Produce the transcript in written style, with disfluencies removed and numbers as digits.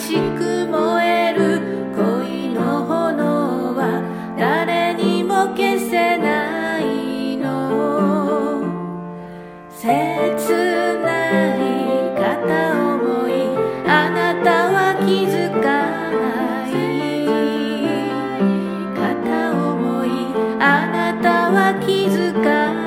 しく燃える恋の炎は誰にも消せないの。切ない片思い、あなたは気づかない。片思い、あなたは気づかない。